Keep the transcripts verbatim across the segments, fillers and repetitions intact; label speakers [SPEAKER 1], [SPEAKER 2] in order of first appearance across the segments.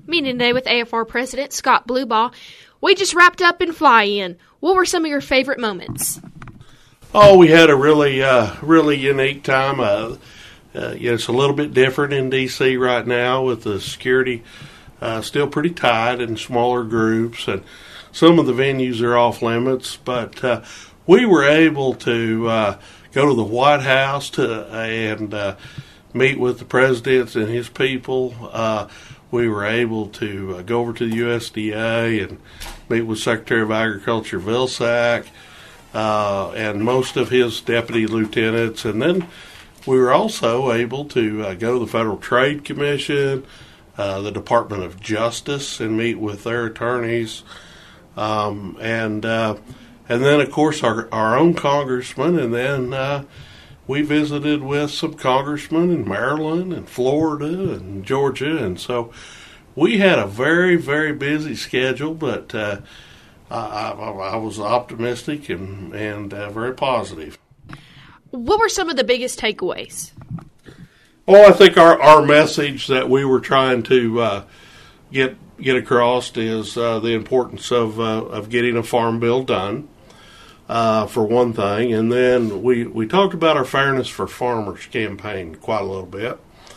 [SPEAKER 1] Meeting today with A F R President Scott Blubaugh. We just wrapped up in Fly-In. What were some of your favorite moments?
[SPEAKER 2] Oh, we had a really, uh, really unique time. Uh, uh, yeah, it's a little bit different in D C right now with the security uh, still pretty tight in smaller groups, and some of the venues are off limits. But uh, we were able to uh, go to the White House to and uh, meet with the president and his people. Uh, we were able to uh, go over to the U S D A and meet with Secretary of Agriculture Vilsack uh, and most of his deputy lieutenants. And then we were also able to uh, go to the Federal Trade Commission, uh, the Department of Justice, and meet with their attorneys. Um, and uh, and then, of course, our, our own congressman. And then uh, we visited with some congressmen in Maryland and Florida and Georgia. And so we had a very, very busy schedule, but uh, I, I, I was optimistic and, and uh, very positive.
[SPEAKER 1] What were some of the biggest takeaways?
[SPEAKER 2] Well, I think our, our message that we were trying to uh, get get across is uh, the importance of uh, of getting a farm bill done, uh, for one thing, and then we, we talked about our Fairness for Farmers campaign quite a little bit,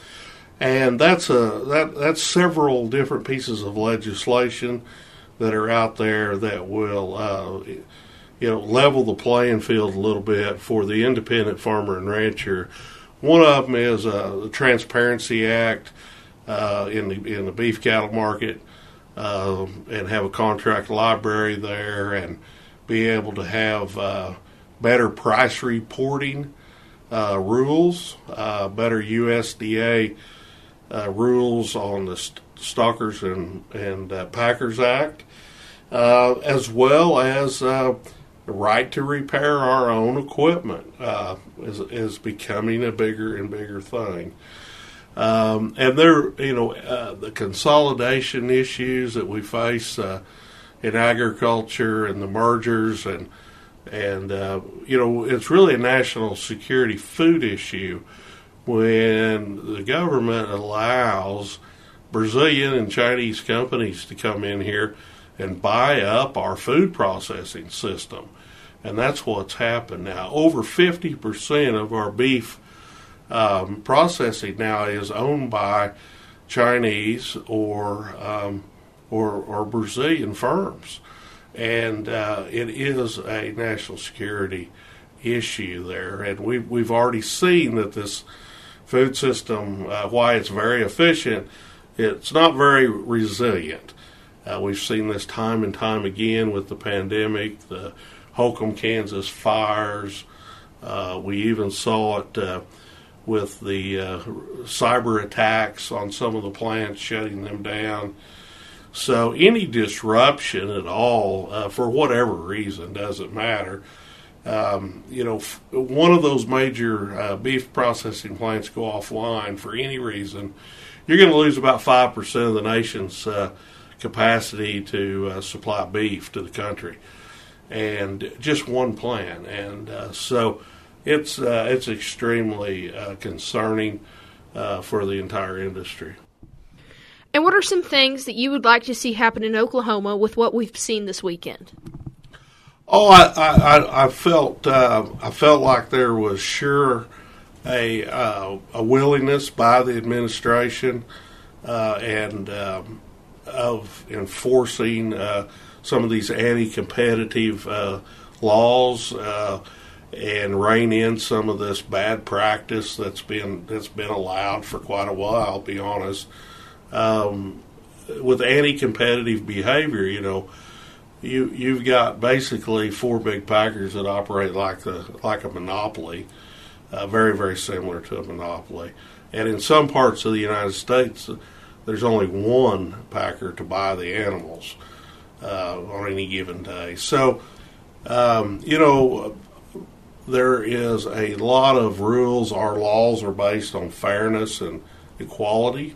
[SPEAKER 2] and that's a that that's several different pieces of legislation that are out there that will uh, you know level the playing field a little bit for the independent farmer and rancher. One of them is uh, the Transparency Act uh, in the in the beef cattle market, uh, and have a contract library there, and be able to have uh, better price reporting uh, rules, uh, better U S D A uh, rules on the St- Stockers and and uh, Packers Act, uh, as well as uh, the right to repair our own equipment uh, is, is becoming a bigger and bigger thing. Um, and there, you know, uh, the consolidation issues that we face uh, in agriculture and the mergers and, and uh, you know, it's really a national security food issue when the government allows Brazilian and Chinese companies to come in here and buy up our food processing system. And that's what's happened now. Over fifty percent of our beef um, processing now is owned by Chinese or um, or, or Brazilian firms. And uh, it is a national security issue there. And we've, we've already seen that this food system, uh, why it's very efficient, it's not very resilient. Uh, we've seen this time and time again with the pandemic, the Holcomb, Kansas fires. Uh, we even saw it uh, with the uh, cyber attacks on some of the plants, shutting them down. So any disruption at all, uh, for whatever reason, doesn't matter. Um, you know, f- one of those major uh, beef processing plants go offline for any reason, you're going to lose about five percent of the nation's uh, capacity to uh, supply beef to the country. And just one plant, and uh, so it's uh, it's extremely uh, concerning uh, for the entire industry.
[SPEAKER 1] And what are some things that you would like to see happen in Oklahoma with what we've seen this weekend?
[SPEAKER 2] Oh, I I, I felt uh, I felt like there was sure a uh, a willingness by the administration uh, and um, of enforcing Uh, some of these anti-competitive uh, laws uh, and rein in some of this bad practice that's been that's been allowed for quite a while. I'll be honest. Um, with anti-competitive behavior, you know, you you've got basically four big packers that operate like the like a monopoly, uh, very very similar to a monopoly. And in some parts of the United States, there's only one packer to buy the animals Uh, on any given day. So, um, you know, there is a lot of rules. Our laws are based on fairness and equality,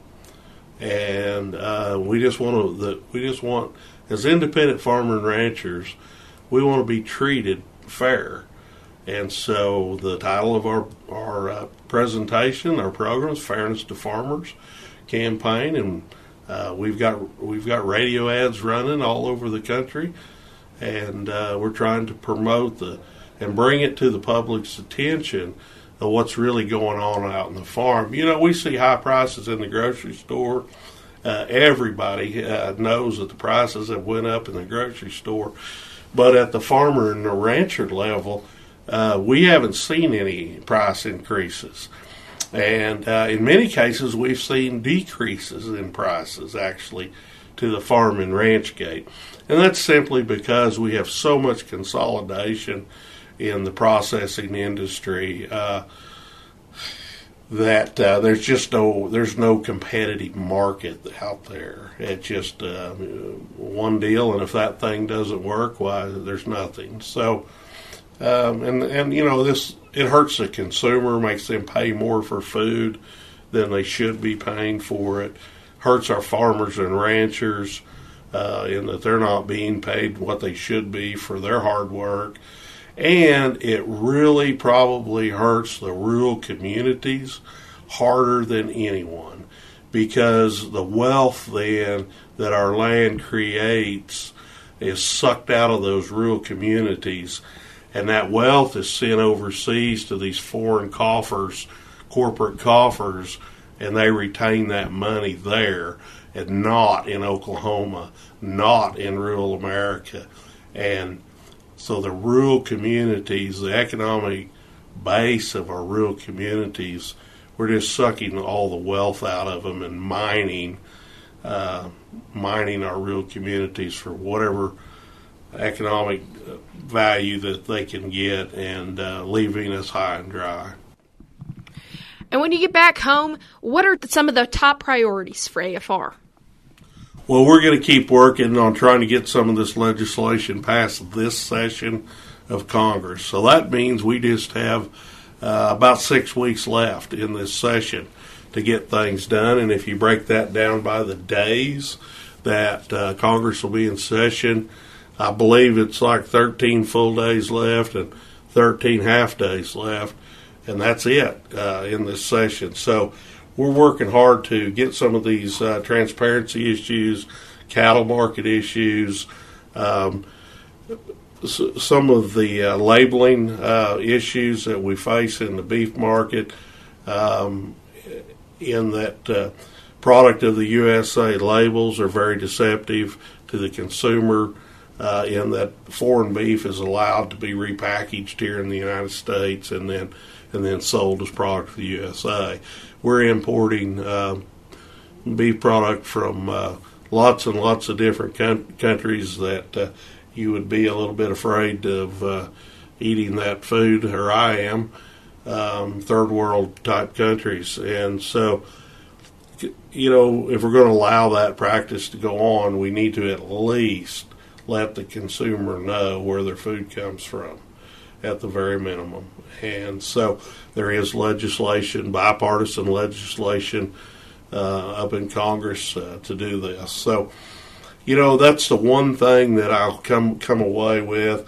[SPEAKER 2] and uh, we just want to. The, we just want, as independent farmer and ranchers, we want to be treated fair. And so, the title of our our uh, presentation, our program, is Fairness to Farmers campaign, and Uh, we've got we've got radio ads running all over the country, and uh, we're trying to promote the and bring it to the public's attention of what's really going on out in the farm. You know, we see high prices in the grocery store. Uh, everybody uh, knows that the prices have went up in the grocery store, but at the farmer and the rancher level, uh, we haven't seen any price increases. And uh, in many cases, we've seen decreases in prices, actually, to the farm and ranch gate. And that's simply because we have so much consolidation in the processing industry uh, that uh, there's just no there's no competitive market out there. It's just uh, one deal, and if that thing doesn't work, why, there's nothing. So, um, and and you know this. It hurts the consumer, makes them pay more for food than they should be paying for it. Hurts our farmers and ranchers uh, in that they're not being paid what they should be for their hard work. And it really probably hurts the rural communities harder than anyone, because the wealth then that our land creates is sucked out of those rural communities. And that wealth is sent overseas to these foreign coffers, corporate coffers, and they retain that money there and not in Oklahoma, not in rural America. And so the rural communities, the economic base of our rural communities, we're just sucking all the wealth out of them and mining, uh, mining our rural communities for whatever economic value that they can get, and uh, leaving us high and dry.
[SPEAKER 1] And when you get back home, what are some of the top priorities for A F R?
[SPEAKER 2] Well, we're going to keep working on trying to get some of this legislation passed this session of Congress. So that means we just have uh, about six weeks left in this session to get things done. And if you break that down by the days that uh, Congress will be in session, I believe it's like thirteen full days left and thirteen half days left, and that's it uh, in this session. So we're working hard to get some of these uh, transparency issues, cattle market issues, um, s- some of the uh, labeling uh, issues that we face in the beef market, um, in that uh, product of the U S A labels are very deceptive to the consumer. Uh, in that foreign beef is allowed to be repackaged here in the United States and then and then sold as product of the U S A. We're importing uh, beef product from uh, lots and lots of different con- countries that uh, you would be a little bit afraid of uh, eating that food, or I am, um, third world type countries. And so, you know, if we're going to allow that practice to go on, we need to at least let the consumer know where their food comes from at the very minimum. And so there is legislation, bipartisan legislation uh, up in Congress uh, to do this. So, you know, that's the one thing that I'll come come away with.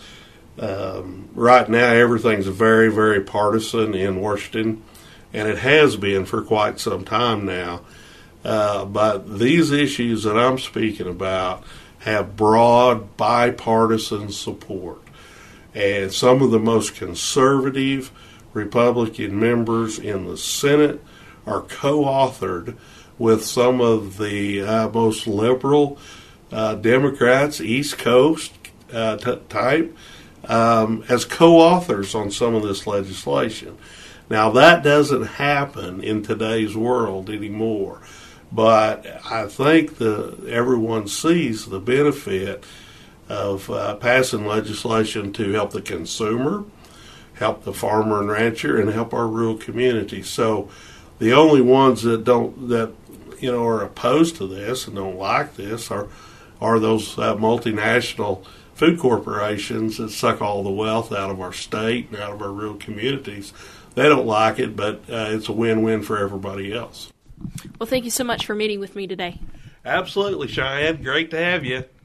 [SPEAKER 2] Um, right now, everything's very, very partisan in Washington, and it has been for quite some time now. Uh, but these issues that I'm speaking about have broad bipartisan support. And some of the most conservative Republican members in the Senate are co-authored with some of the uh, most liberal uh, Democrats, East Coast uh, t- type, um, as co-authors on some of this legislation. Now, that doesn't happen in today's world anymore. But I think the everyone sees the benefit of uh, passing legislation to help the consumer, help the farmer and rancher, and help our rural communities. So the only ones that don't that you know are opposed to this and don't like this are are those uh, multinational food corporations that suck all the wealth out of our state and out of our rural communities. They don't like it, but uh, it's a win-win for everybody else.
[SPEAKER 1] Well, thank you so much for meeting with me today.
[SPEAKER 2] Absolutely, Cheyenne. Great to have you.